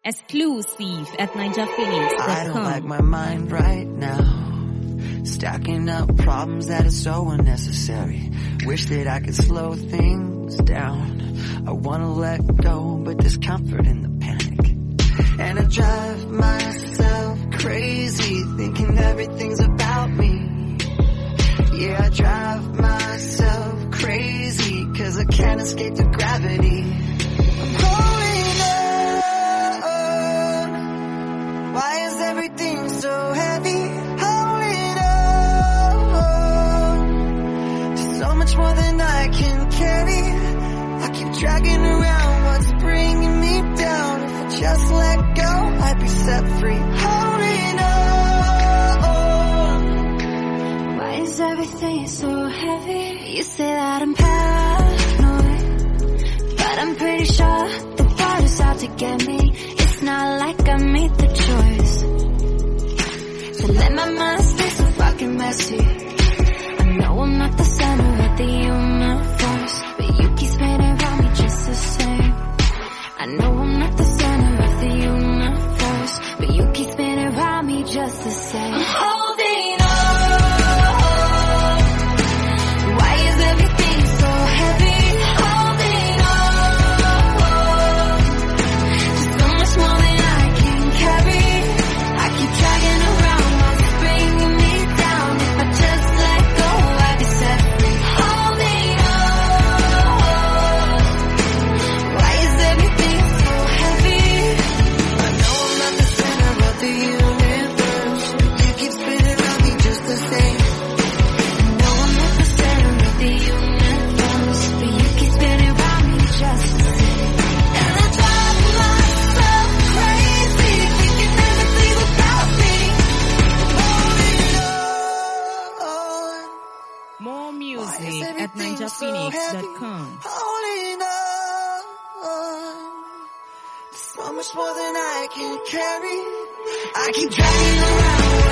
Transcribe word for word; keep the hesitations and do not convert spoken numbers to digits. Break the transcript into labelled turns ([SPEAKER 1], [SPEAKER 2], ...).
[SPEAKER 1] Exclusive at ninja phoenix dot com.
[SPEAKER 2] I don't like my mind right now. Stacking up problems that are so unnecessary. Wish that I could slow things down. I wanna let go, but there's comfort in the panic. And I drive myself crazy, thinking everything's about me. Yeah, I drive myself crazy, cause I can't escape the gravity. I'm holding on. Why is everything so heavy? Holding on to so much more than I can carry. I keep dragging around what's bringing me down. If I just let go, I'd be set free. Holding on.
[SPEAKER 3] Why is everything so heavy? You say that I'm paranoid, but I'm pretty sure the water's out to get me. It's not like I made the choice to let my mind stay so fucking messy. I know I'm not the center of the universe, but you keep spinning around me just the same. I know I'm not the center of the universe, but you keep spinning around me just the same. I'm holding on. Why is everything so heavy? Holding on to so much more than I can carry. I keep dragging around what's bringing me down. If I just let go, I'd be set free. Holding on. Why is everything so heavy?
[SPEAKER 2] I know I'm not the center of the universe, but you keep spinning around me just the same.
[SPEAKER 3] I know I'm not the center of the universe, but you keep spinning around me just the same. And I drive myself crazy, thinking everything's about me.
[SPEAKER 2] Holding on.
[SPEAKER 1] More
[SPEAKER 2] Why is
[SPEAKER 1] music at
[SPEAKER 2] everything
[SPEAKER 1] ninja
[SPEAKER 2] so
[SPEAKER 1] phoenix dot
[SPEAKER 2] heavy?
[SPEAKER 1] com.
[SPEAKER 2] Holding on. So much more than I can carry. I keep dragging around